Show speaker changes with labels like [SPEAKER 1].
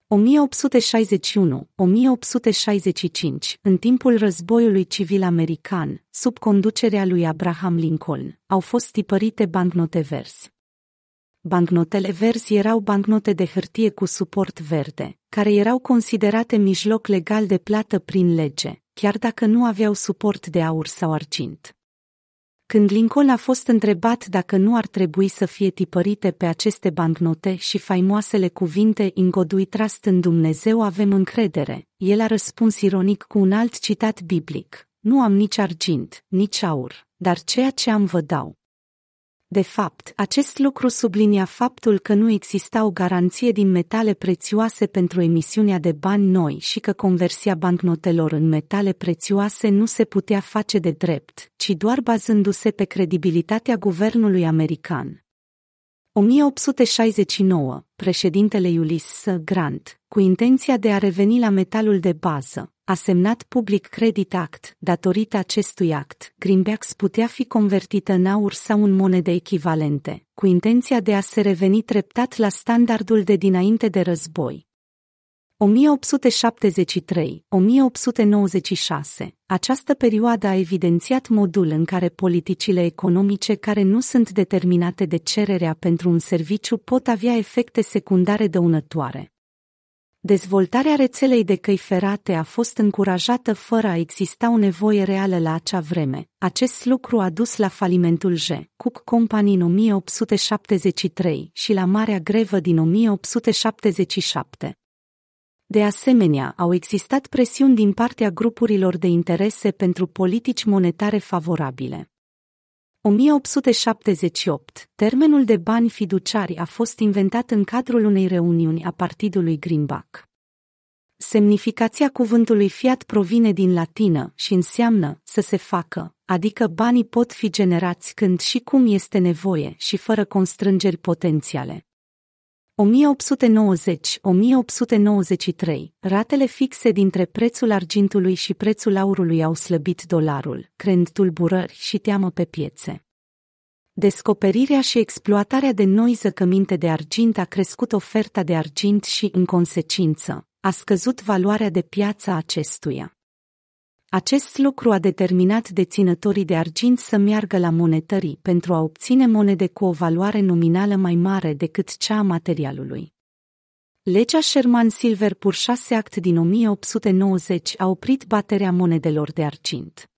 [SPEAKER 1] 1861-1865, în timpul războiului civil american, sub conducerea lui Abraham Lincoln, au fost tipărite bancnote verzi. Bancnotele verzi erau bancnote de hârtie cu suport verde, care erau considerate mijloc legal de plată prin lege, chiar dacă nu aveau suport de aur sau argint. Când Lincoln a fost întrebat dacă nu ar trebui să fie tipărite pe aceste bancnote și faimoasele cuvinte "In God we trust", în Dumnezeu avem încredere, el a răspuns ironic cu un alt citat biblic: "Nu am nici argint, nici aur, dar ceea ce am vă dau." De fapt, acest lucru sublinia faptul că nu exista o garanție din metale prețioase pentru emisiunea de bani noi și că conversia bancnotelor în metale prețioase nu se putea face de drept, ci doar bazându-se pe credibilitatea guvernului american. 1869, președintele Ulysses S. Grant, cu intenția de a reveni la metalul de bază, a semnat Public Credit Act. Datorită acestui act, greenbacks putea fi convertită în aur sau în monede echivalente, cu intenția de a se reveni treptat la standardul de dinainte de război. 1873-1896, această perioadă a evidențiat modul în care politicile economice care nu sunt determinate de cererea pentru un serviciu pot avea efecte secundare dăunătoare. Dezvoltarea rețelei de căi ferate a fost încurajată fără a exista o nevoie reală la acea vreme. Acest lucru a dus la falimentul J. Cook Company în 1873 și la Marea Grevă din 1877. De asemenea, au existat presiuni din partea grupurilor de interese pentru politici monetare favorabile. 1878, termenul de bani fiduciari a fost inventat în cadrul unei reuniuni a partidului Greenback. Semnificația cuvântului fiat provine din latină și înseamnă să se facă, adică banii pot fi generați când și cum este nevoie și fără constrângeri potențiale. 1890-1893, ratele fixe dintre prețul argintului și prețul aurului au slăbit dolarul, creând tulburări și teamă pe piețe. Descoperirea și exploatarea de noi zăcăminte de argint a crescut oferta de argint și, în consecință, a scăzut valoarea de piață a acestuia. Acest lucru a determinat deținătorii de argint să meargă la monetării pentru a obține monede cu o valoare nominală mai mare decât cea a materialului. Legea Sherman-Silverpur 6 Act din 1890 a oprit baterea monedelor de argint.